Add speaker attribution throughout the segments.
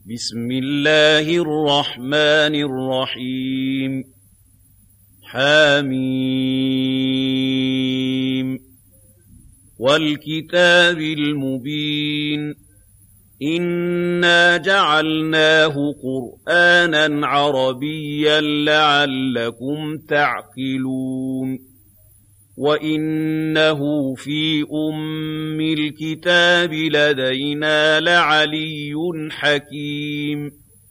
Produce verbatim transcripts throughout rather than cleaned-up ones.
Speaker 1: بسم الله الرحمن الرحيم حميم والكتاب المبين إنا جعلناه قرآنا عربيا لعلكم تعقلون وإنه في أم الكتاب لدينا لعلي حكيم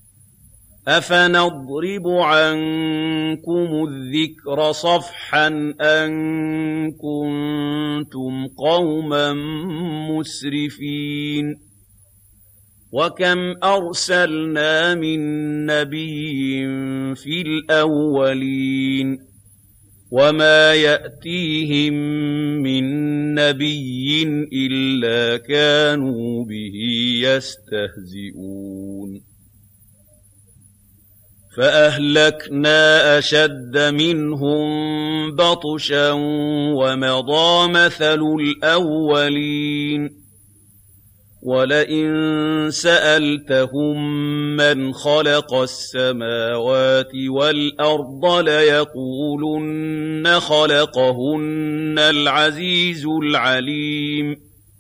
Speaker 1: أفنضرب عنكم الذكر صفحا أن كنتم قوما مسرفين وكم أرسلنا من نبي في الأولين وما يأتيهم من نبي إلا كانوا به يستهزئون فأهلكنا أشد منهم بطشا ومضى مثل الأولين ولئن سألتهم من خلق السماوات والأرض ليقولن خلقهن العزيز العليم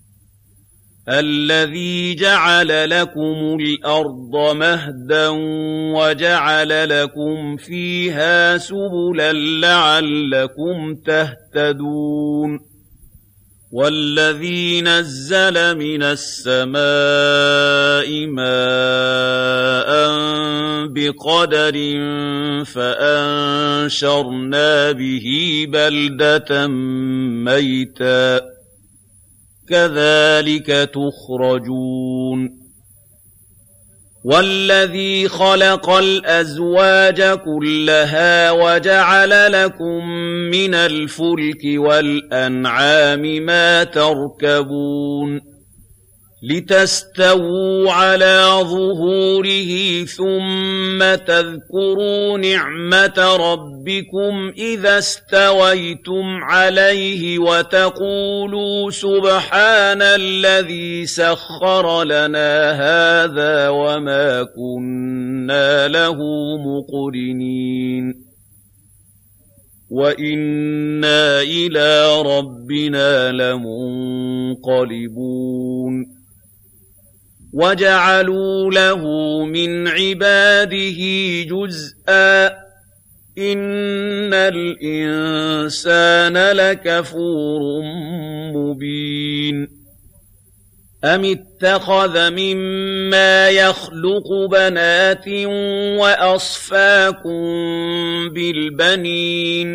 Speaker 1: الذي جعل لكم الأرض مهدا وجعل لكم فيها سبلا لعلكم تهتدون والذي نزل من السماء ماء بقدر فأنشرنا به بلدة ميتا كذلك تخرجون والذي خلق الأزواج كلها وجعل لكم من الفلك والأنعام ما تركبون لتستووا على ظهوره ثم تذكروا نعمة ربكم إذا استويتم عليه وتقولوا سبحان الذي سخر لنا هذا وما كنا له مقرنين وإنا إلى ربنا لمنقلبون وجعلوا له من عباده جزءا إن الإنسان لكفور مبين أم اتخذ مما يخلق بنات وأصفاكم بالبنين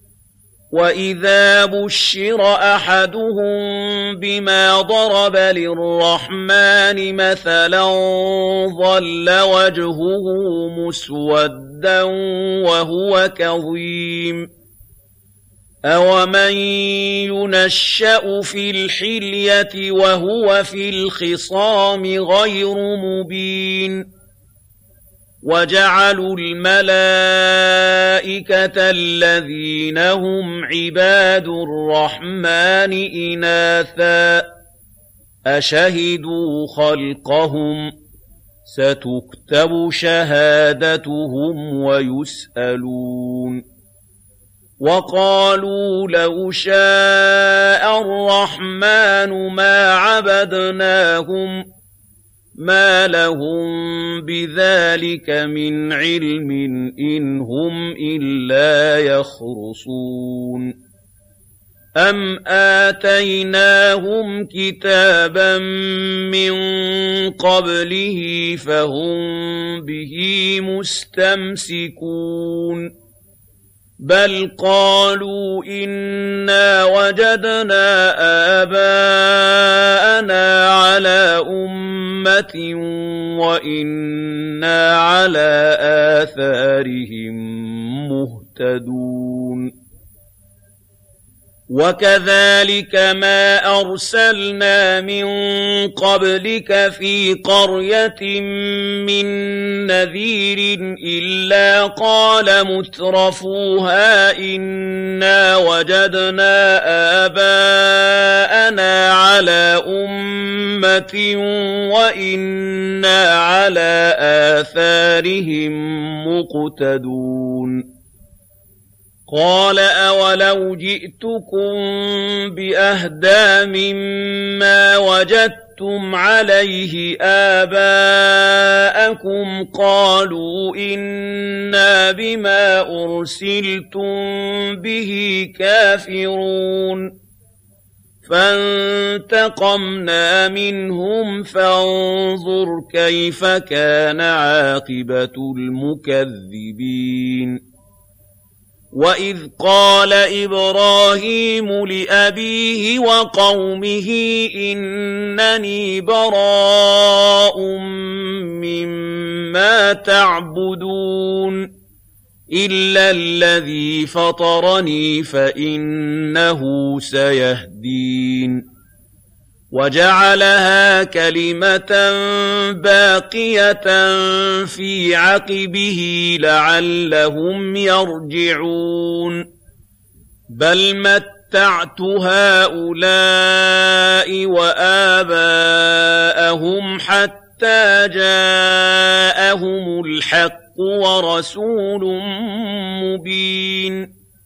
Speaker 1: وإذا بشر أحدهم بما ضرب للرحمن مثلا ظل وجهه مسودا وهو كظيم أومن ينشأ في الحلية وهو في الخصام غير مبين وجعلوا الملائكة الذين هم عباد الرحمن إناثا أشهدوا خلقهم ستكتب شهادتهم ويسألون وقالوا لو شاء الرحمن ما عبدناهم ما لهم بذلك من علم إن هم إلا يخرصون أم آتيناهم كتابا من قبله فهم به مستمسكون بل قالوا إنا وجدنا آباءنا على أمة وإنا على آثارهم مهتدون وَكَذَلِكَ مَا أَرْسَلْنَا مِن قَبْلِكَ فِي قَرْيَةٍ مِّن نَّذِيرٍ إِلَّا قَالَ مُتْرَفُوهَا إِنَّا وَجَدْنَا آبَاءَنَا عَلَىٰ أُمَّةٍ وَإِنَّا عَلَىٰ آثَارِهِم مُّقْتَدُونَ قَالَ أَوَلَوْ جِئْتُكُم بِأَهْدَىٰ مِمَّا وَجَدتُّمْ عَلَيْهِ آبَاءَكُمْ قَالُوا إِنَّا بِمَا أُرْسِلْتُم بِهِ كَافِرُونَ فَانتَقَمْنَا مِنْهُمْ فَانظُرْ كَيْفَ كَانَ عَاقِبَةُ الْمُكَذِّبِينَ وَإِذْ قَالَ إِبْرَاهِيمُ لِأَبِيهِ وَقَوْمِهِ إِنَّنِي بَرَاءٌ مِّمَّا تَعْبُدُونَ إِلَّا الَّذِي فَطَرَنِي فَإِنَّهُ سَيَهْدِينِ وَجَعَلَهَا كَلِمَةً بَاقِيَةً فِي عَقِبِهِ لَعَلَّهُمْ يَرْجِعُونَ بَلْ مَتَّعْتُ هَٰؤُلَاءِ وَآبَاءَهُمْ حَتَّىٰ جَاءَهُمُ الْحَقُّ وَرَسُولٌ مُّبِينٌ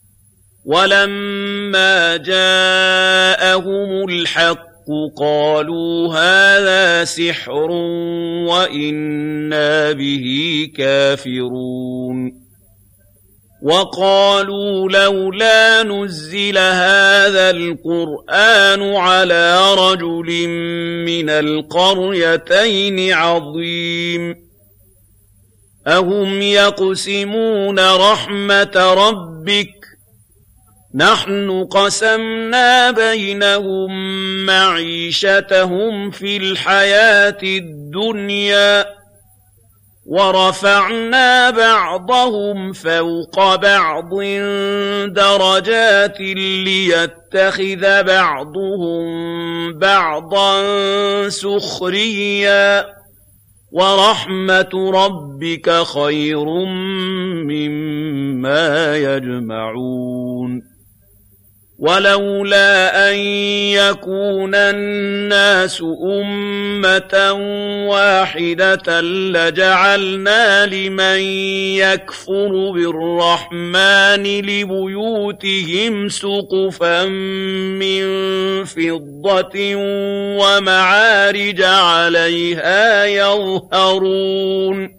Speaker 1: وَلَمَّا جَاءَهُمُ الْحَقُّ قَالُوا هَٰذَا سِحْرٌ وَإِنَّا بِهِ كَافِرُونَ وَقَالُوا لَوْلَا نُزِّلَ هَٰذَا الْقُرْآنُ عَلَىٰ رَجُلٍ مِّنَ الْقَرْيَتَيْنِ عَظِيمٍ أَهُمْ يَقْسِمُونَ رَحْمَةَ رَبِّكَ نَحْنُ قَسَمْنَا بَيْنَهُم مَّعِيشَتَهُمْ فِي الْحَيَاةِ الدُّنْيَا وَرَفَعْنَا بَعْضَهُمْ فَوْقَ بَعْضٍ دَرَجَاتٍ لِّيَتَّخِذَ بَعْضُهُم بَعْضًا سُخْرِيًّا وَرَحْمَةُ رَبِّكَ خَيْرٌ مِّمَّا يَجْمَعُونَ وَلَوْلَا أَن يَكُونَ النَّاسُ أُمَّةً وَاحِدَةً لَّجَعَلْنَا لِمَن يَكْفُرُ بِالرَّحْمَٰنِ لِبُيُوتِهِمْ سُقُفًا مِّن فِضَّةٍ وَمَعَارِجَ عَلَيْهَا يَظْهَرُونَ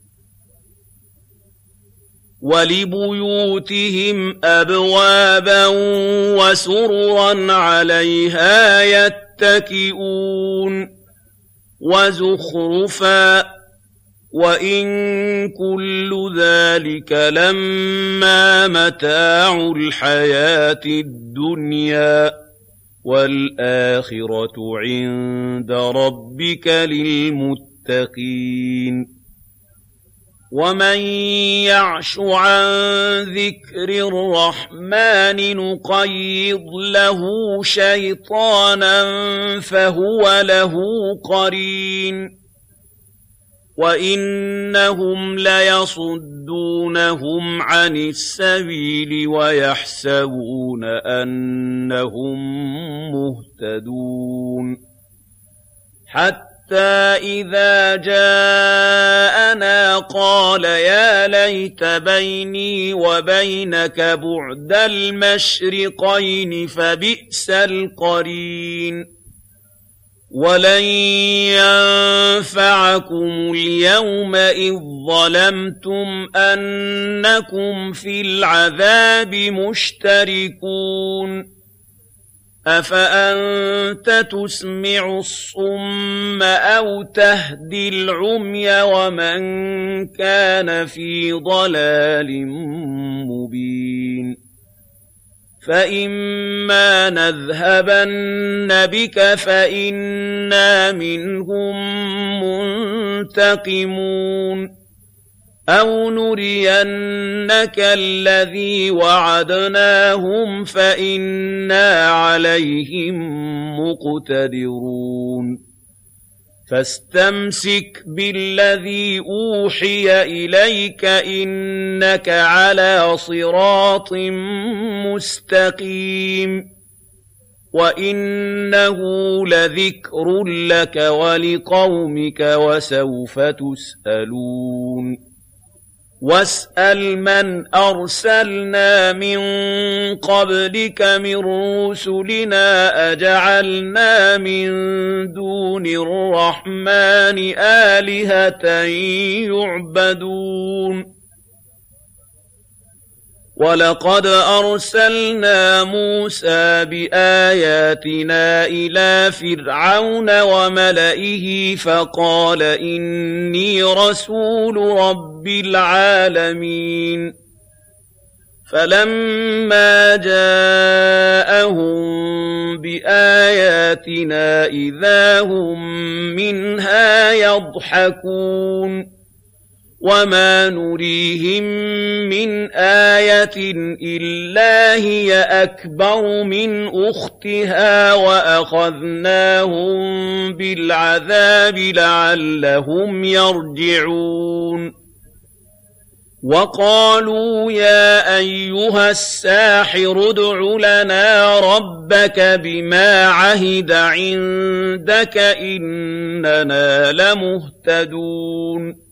Speaker 1: وَلِبُيُوتِهِمْ أَبْوَابًا وَسُرُرًا عَلَيْهَا يَتَّكِئُونَ وَزُخْرُفًا وَإِن كُلُّ ذَلِكَ لَمَّا مَتَاعُ الْحَيَاةِ الدُّنْيَا وَالْآخِرَةُ عِندَ رَبِّكَ لِلْمُتَّقِينَ وَمَن يَعْشُ عَن ذِكْرِ الرَّحْمَٰنِ نُقَيِّضْ لَهُ شَيْطَانًا فَهُوَ لَهُ قَرِينٌ وَإِنَّهُمْ لَيَصُدُّونَهُمْ عَنِ السَّبِيلِ وَيَحْسَبُونَ أَنَّهُم مُّهْتَدُونَ حَتَّىٰ إِذَا جَاءَنَا قَالَ يَا لَيْتَ بَيْنِي وَبَيْنَكَ بُعْدَ الْمَشْرِقَيْنِ فَبِئْسَ الْقَرِينُ وَلَن يَنفَعَكُمُ الْيَوْمَ إِذ ظَّلَمْتُمْ أَنَّكُمْ فِي الْعَذَابِ مُشْتَرِكُونَ أَفَأَنتَ تُسْمِعُ الصُّمَّ أَوْ تَهْدِي الْعُمْيَ وَمَن كَانَ فِي ضَلَالٍ مُّبِينٍ فَإِمَّا نَذْهَبَنَّ بِكَ فَإِنَّا مِنْهُم مُّنتَقِمُونَ أَوْ نُرِيَنَّكَ الَّذِي وَعَدْنَاهُمْ فَإِنَّا عَلَيْهِم مُّقْتَدِرُونَ فَاسْتَمْسِكْ بِالَّذِي أُوحِيَ إِلَيْكَ إِنَّكَ عَلَىٰ صِرَاطٍ مُّسْتَقِيمٍ وَإِنَّهُ لَذِكْرٌ لَّكَ وَلِقَوْمِكَ وَسَوْفَ تُسْأَلُونَ وَاسْأَلْ مَنْ أَرْسَلْنَا مِن قَبْلِكَ مِن رُّسُلِنَا أَجَعَلْنَا مِن دُونِ الرَّحْمَٰنِ آلِهَةً يُعْبَدُونَ وَلَقَدْ أَرْسَلْنَا مُوسَىٰ بِآيَاتِنَا إِلَىٰ فِرْعَوْنَ وَمَلَئِهِ فَقَالَ إِنِّي رَسُولُ رَبِّ الْعَالَمِينَ فَلَمَّا جَاءَهُم بِآيَاتِنَا إِذَا هُم مِّنْهَا يَضْحَكُونَ وَمَا نُرِيهِم مِّنْ آيَةٍ إِلَّا هِيَ أَكْبَرُ مِنْ أُخْتِهَا وَأَخَذْنَاهُم بِالْعَذَابِ لَعَلَّهُمْ يَرْجِعُونَ وَقَالُوا يَا أَيُّهَ السَّاحِرُ ادْعُ لَنَا رَبَّكَ بِمَا عَهِدَ عِندَكَ إِنَّنَا لَمُهْتَدُونَ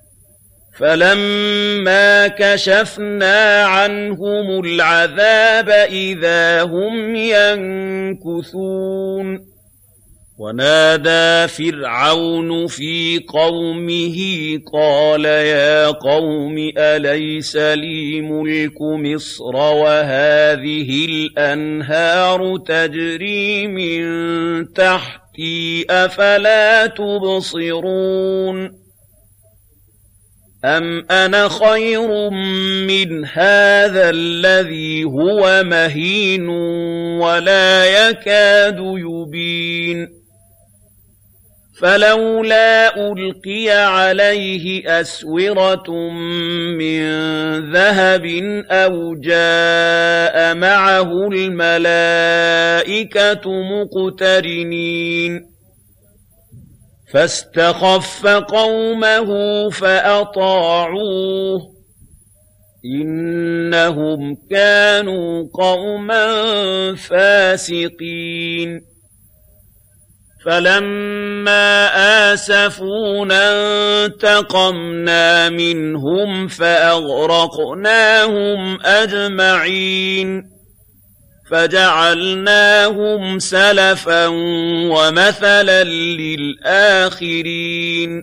Speaker 1: فَلَمَّا كَشَفْنَا عَنْهُمُ الْعَذَابَ إِذَا هُمْ يَنكُثُونَ وَنَادَىٰ فِرْعَوْنُ فِي قَوْمِهِ قَالَ يَا قَوْمِ أَلَيْسَ لِي مُلْكُ مِصْرَ وَهَٰذِهِ الْأَنْهَارُ تَجْرِي مِن تَحْتِي أَفَلَا تُبْصِرُونَ أَمْ أَنَا خَيْرٌ مِّنْ هَٰذَا الَّذِي هُوَ مَهِينٌ وَلَا يَكَادُ يُبِينُ فَلَوْلَا أُلْقِيَ عَلَيْهِ أَسْوِرَةٌ مِّن ذَهَبٍ أَوْ جَاءَ مَعَهُ الْمَلَائِكَةُ مُقْتَرِنِينَ فَاسْتَخَفَّ قَوْمَهُ فَأَطَاعُوهُ إِنَّهُمْ كَانُوا قَوْمًا فَاسِقِينَ فَلَمَّا آسَفُونَا انتَقَمْنَا مِنْهُمْ فَأَغْرَقْنَاهُمْ أَجْمَعِينَ فَجَعَلْنَاهُمْ سَلَفًا وَمَثَلًا لِّلْآخِرِينَ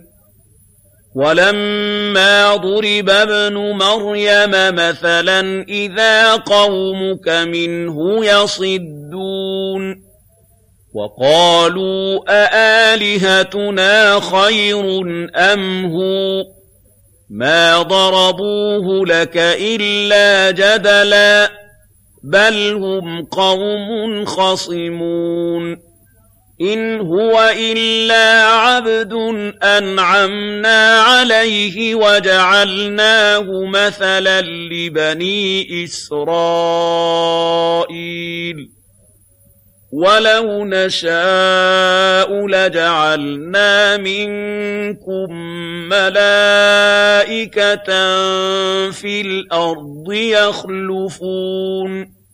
Speaker 1: وَلَمَّا ضُرِبَ ابْنُ مَرْيَمَ مَثَلًا إِذَا قَوْمُكَ مِنْهُ يَصِدُّونَ وَقَالُوا أَآلِهَتُنَا خَيْرٌ أَمْ هُوَ مَا ضَرَبُوهُ لَكَ إِلَّا جَدَلًا بَلْ هُمْ قَوْمٌ خَصِمُونَ إِنْ هُوَ إِلَّا عَبْدٌ أَنْعَمْنَا عَلَيْهِ وَجَعَلْنَاهُ مَثَلًا لِّبَنِي إِسْرَائِيلَ وَلَوْ نَشَاءُ لَجَعَلْنَا مِنكُم مَّلَائِكَةً فِي الْأَرْضِ يَخْلُفُونَ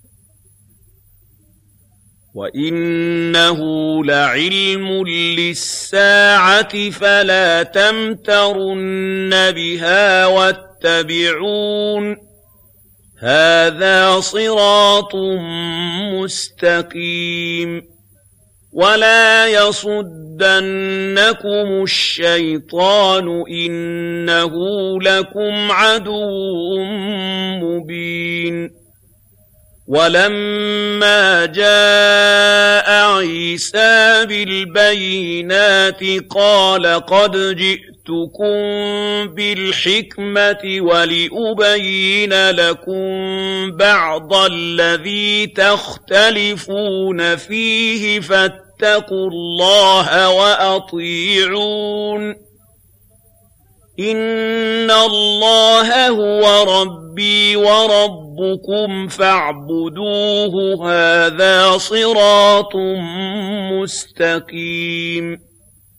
Speaker 1: وَإِنَّهُ لَعِلْمٌ لِّلسَّاعَةِ فَلَا تَمْتَرُنَّ بِهَا وَاتَّبِعُونِ هَٰذَا صِرَاطٌ مُّسْتَقِيمٌ وَلَا يَصُدَّنَّكُمُ الشَّيْطَانُ إِنَّهُ لَكُمْ عَدُوٌّ مُّبِينٌ وَلَمَّا جَاءَ عِيسَىٰ بِالْبَيِّنَاتِ قَالَ قَدْ جِئْتُكُم بِالْحِكْمَةِ وَلِأُبَيِّنَ لَكُم بَعْضَ الَّذِي تَخْتَلِفُونَ فِيهِ فَاتَّقُوا اللَّهَ وَأَطِيعُونِ إِنَّ اللَّهَ هُوَ رَبِّي وَرَبُّكُمْ فَاعْبُدُوهُ هَٰذَا صِرَاطٌ مُّسْتَقِيمٌ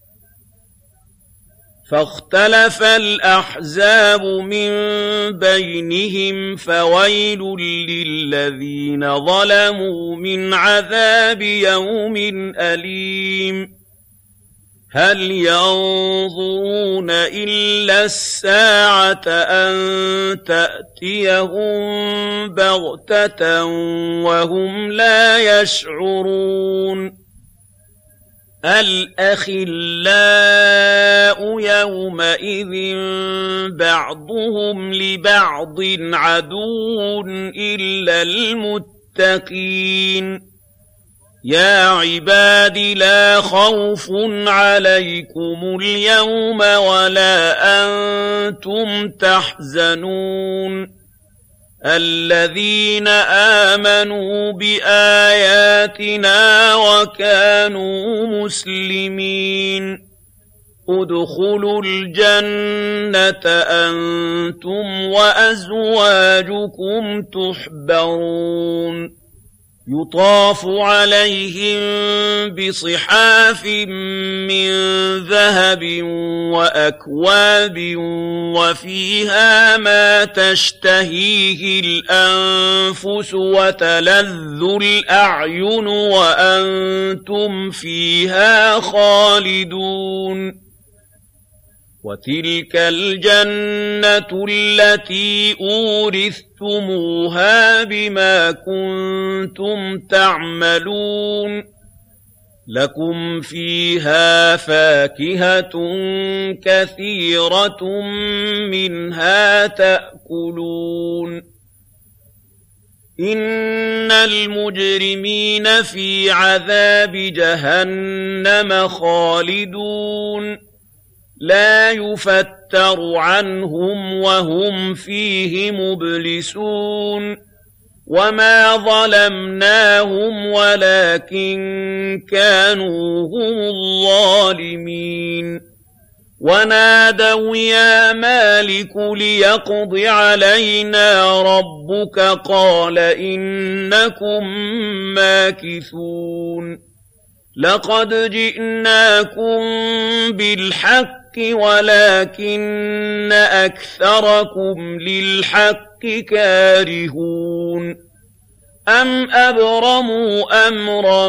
Speaker 1: فَاخْتَلَفَ الْأَحْزَابُ مِن بَيْنِهِمْ فَوَيْلٌ لِّلَّذِينَ ظَلَمُوا مِنْ عَذَابِ يَوْمٍ أَلِيمٍ هَلْ يَنظُرُونَ إِلَّا السَّاعَةَ أَن تَأْتِيَهُم بَغْتَةً وَهُمْ لَا يَشْعُرُونَ الْأَخِلَّاءُ يَوْمَئِذٍ بَعْضُهُمْ لِبَعْضٍ عَدُوٌّ إِلَّا الْمُتَّقِينَ يَا عِبَادِ لَا خَوْفٌ عَلَيْكُمُ الْيَوْمَ وَلَا أَنتُمْ تَحْزَنُونَ الَّذِينَ آمَنُوا بِآيَاتِنَا وَكَانُوا مُسْلِمِينَ ادْخُلُوا الْجَنَّةَ أَنتُمْ وَأَزْوَاجُكُمْ تُحْبَرُونَ يُطَافُ عَلَيْهِم بِصِحَافٍ مِّن ذَهَبٍ وَأَكْوَابٍ وَفِيهَا مَا تَشْتَهِيهِ الْأَنفُسُ وَتَلَذُّ الْأَعْيُنُ وَأَنتُمْ فِيهَا خَالِدُونَ وَتِلْكَ الْجَنَّةُ الَّتِي أُورِثْتُمُوهَا بِمَا كُنتُمْ تَعْمَلُونَ لَكُمْ فِيهَا فَاكِهَةٌ كَثِيرَةٌ مِنْهَا تَأْكُلُونَ إِنَّ الْمُجْرِمِينَ فِي عَذَابِ جَهَنَّمَ خَالِدُونَ لَا يُفَتَّرُ عَنْهُمْ وَهُمْ فِيهِ مُبْلِسُونَ وَمَا ظَلَمْنَاهُمْ وَلَكِن كَانُوا هُمُ الظَّالِمِينَ وَنَادَوْا يَا مَالِكُ لِيَقْضِ عَلَيْنَا رَبُّكَ قَالَ إِنَّكُمْ مَاكِثُونَ لَقَدْ جِئْنَاكُمْ بِالْحَقِّ وَلَكِنَّ أَكْثَرَكُمْ لِلْحَقِّ كَارِهُونَ أَمْ أَبْرَمُوا أَمْرًا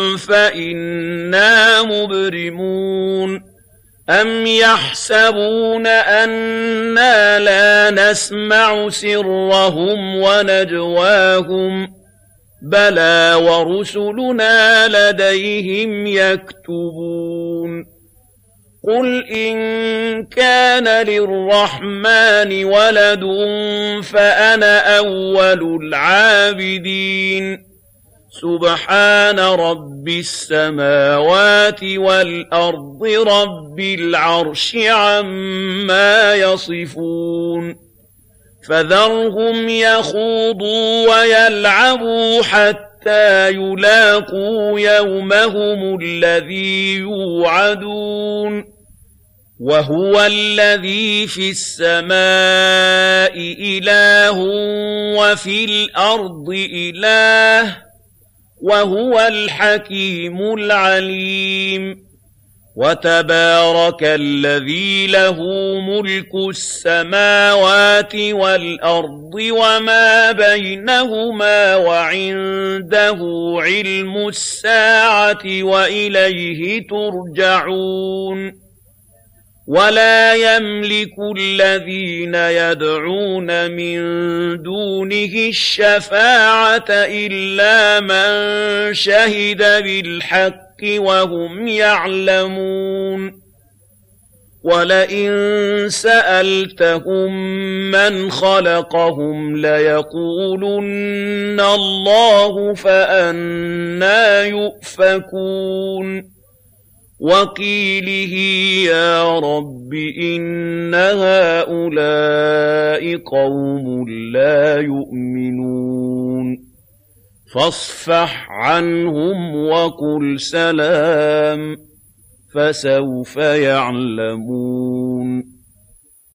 Speaker 1: فَإِنَّا مُبْرِمُونَ أَمْ يَحْسَبُونَ أَنَّا لَا نَسْمَعُ سِرَّهُمْ وَنَجْوَاهُمْ بَلَىٰ وَرُسُلُنَا لَدَيْهِمْ يَكْتُبُونَ قُلْ إِن كَانَ لِلرَّحْمَٰنِ وَلَدٌ فَأَنَا أَوَّلُ الْعَابِدِينَ سُبْحَانَ رَبِّ السَّمَاوَاتِ وَالْأَرْضِ رَبِّ الْعَرْشِ عَمَّا يَصِفُونَ فَذَرْهُمْ يَخُوضُوا وَيَلْعَبُوا حَتَّىٰ يُلَاقُوا يَوْمَهُمُ الَّذِي يُوعَدُونَ وَهُوَ الَّذِي فِي السَّمَاءِ إِلَٰهٌ وَفِي الْأَرْضِ إِلَٰهٌ وَهُوَ الْحَكِيمُ الْعَلِيمُ وَتَبَارَكَ الَّذِي لَهُ مُلْكُ السَّمَاوَاتِ وَالْأَرْضِ وَمَا بَيْنَهُمَا وَعِندَهُ عِلْمُ السَّاعَةِ وَإِلَيْهِ تُرْجَعُونَ وَلَا يَمْلِكُ الَّذِينَ يَدْعُونَ مِن دُونِهِ الشَّفَاعَةَ إِلَّا مَن شَهِدَ بِالْحَقِّ وَهُمْ يَعْلَمُونَ وَلَئِن سَأَلْتَهُم مَّنْ خَلَقَهُمْ لَيَقُولُنَّ اللَّهُ فَأَنَّىٰ يُؤْفَكُونَ وَقِيلِهِ يَا رَبِّ إِنَّ هَٰؤُلَاءِ قَوْمٌ لَّا يُؤْمِنُونَ فَاصْفَحْ عَنْهُمْ وَقُلْ سَلَامٌ فَسَوْفَ يَعْلَمُونَ